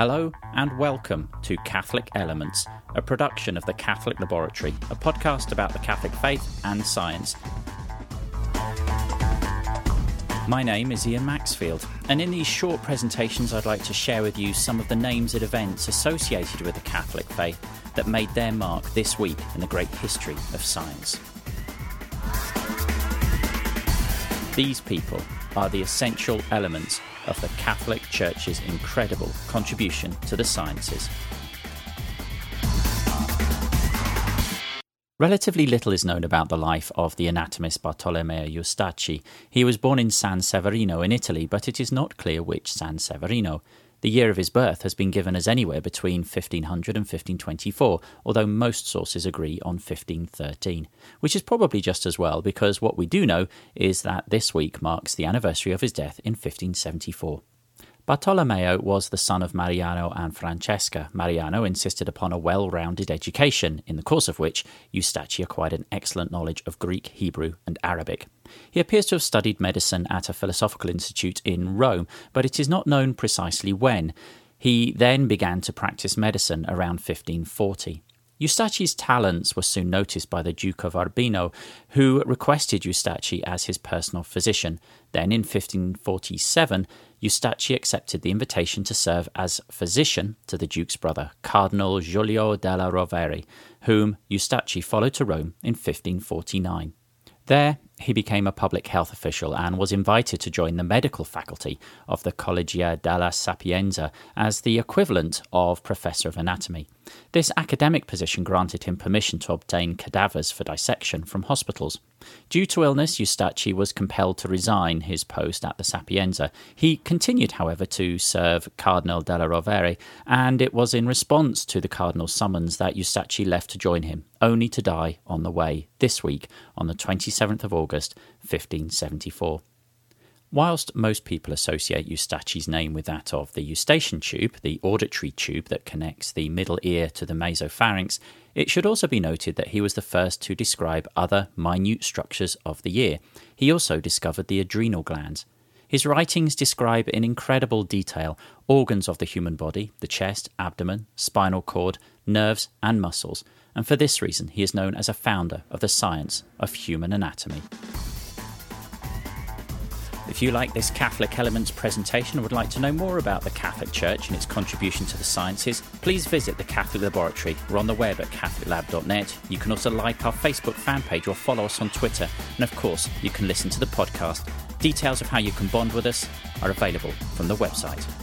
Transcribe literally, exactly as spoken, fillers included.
Hello and welcome to Catholic Elements, a production of the Catholic Laboratory, a podcast about the Catholic faith and science. My name is Ian Maxfield, and in these short presentations I'd like to share with you some of the names and events associated with the Catholic faith that made their mark this week in the great history of science. These people are the essential elements of the Catholic Church's incredible contribution to the sciences. Relatively little is known about the life of the anatomist Bartolomeo Eustachi. He was born in San Severino in Italy, but it is not clear which San Severino. The year of his birth has been given as anywhere between fifteen hundred and fifteen twenty-four, although most sources agree on fifteen thirteen, which is probably just as well because what we do know is that this week marks the anniversary of his death in fifteen seventy-four. Bartolomeo was the son of Mariano and Francesca. Mariano insisted upon a well-rounded education, in the course of which Eustachi acquired an excellent knowledge of Greek, Hebrew and Arabic. He appears to have studied medicine at a philosophical institute in Rome, but it is not known precisely when. He then began to practice medicine around fifteen forty. Eustachi's talents were soon noticed by the Duke of Urbino, who requested Eustachi as his personal physician. Then, in fifteen forty-seven, Eustachi accepted the invitation to serve as physician to the Duke's brother, Cardinal Giulio della Rovere, whom Eustachi followed to Rome in fifteen forty-nine. There, he became a public health official and was invited to join the medical faculty of the Collegia della Sapienza as the equivalent of Professor of Anatomy. This academic position granted him permission to obtain cadavers for dissection from hospitals. Due to illness, Eustachi was compelled to resign his post at the Sapienza. He continued, however, to serve Cardinal della Rovere, and it was in response to the Cardinal's summons that Eustachi left to join him, only to die on the way this week on the twenty-seventh of August, fifteen seventy-four. Whilst most people associate Eustachi's name with that of the eustachian tube, the auditory tube that connects the middle ear to the mesopharynx, it should also be noted that he was the first to describe other minute structures of the ear. He also discovered the adrenal glands. His writings describe in incredible detail organs of the human body, the chest, abdomen, spinal cord, nerves and muscles, and for this reason he is known as a founder of the science of human anatomy. If you like this Catholic Elements presentation and would like to know more about the Catholic Church and its contribution to the sciences, please visit the Catholic Laboratory. We're on the web at catholic lab dot net. You can also like our Facebook fan page or follow us on Twitter. And of course, you can listen to the podcast. Details of how you can bond with us are available from the website.